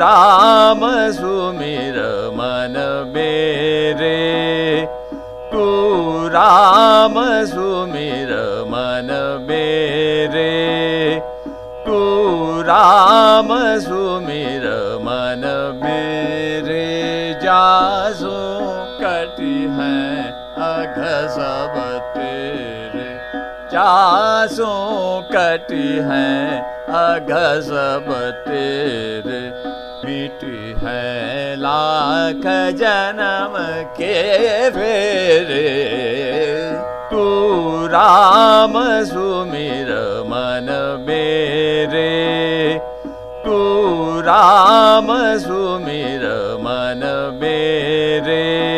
राम सुमिर मन मेरे, तू राम सुमिर मन मेरे, तू राम सुमिर मन मेरे। जासु कटी है अघ सब तेरे, जासु कटी है अघ सब तेरे, मिटी है लाख जन्म के फेरे। तू राम सुमिर मन मेरे, तू राम सुमिर मन मेरे।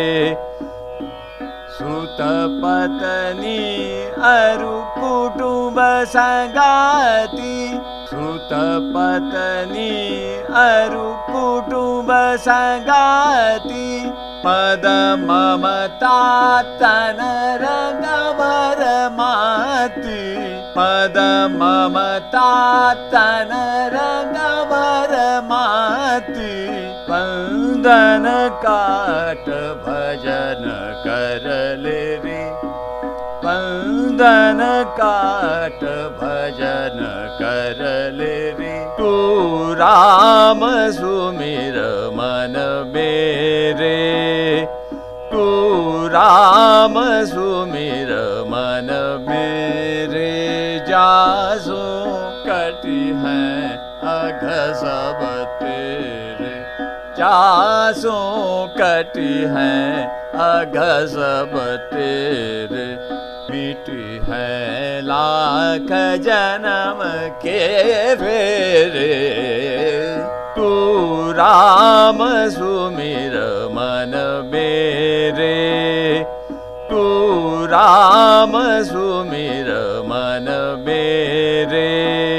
सुत पत्नी अरु कुटुंब संगाति, सुत पत्नी अरु कुटुंब संगाति, पद ममता तन रंग वर माती, पद ममता तन रंग वर माती। वंदन काट भजन कर ले रे, वंदन काट भजन कर ले रे। तू राम सुमिर मन मेरे, तू राम सुमिर मन मेरे। जासु कटी है अघ सब तेरे, जासु कटी है अघ सब तेरे, मिटी है लाख जन्म के फेरे। तू राम सुमिर मन मेरे, तू राम सुमिर मन मेरे।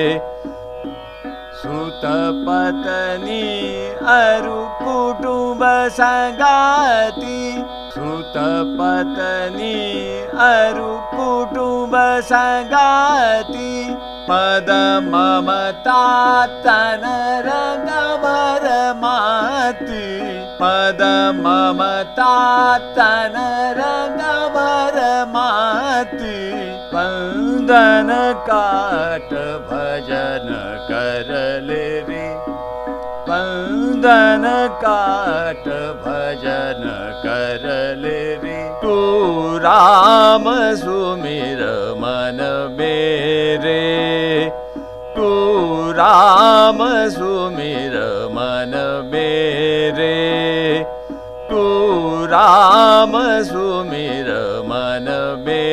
सुत पत्नी अरु कुटुंब संगाति, सुत पत्नी अरु कुटुंब संगाति, पद ममता तन रंग वर माती, पद ममता तन रंग वर माती। वंदन काट भजन कर ले रे, वंदन काट भजन कर ले रे। तू राम सुमिर मन मेरे, तू राम सुमिर मन मेरे, तू राम सुमिर मन मेरे।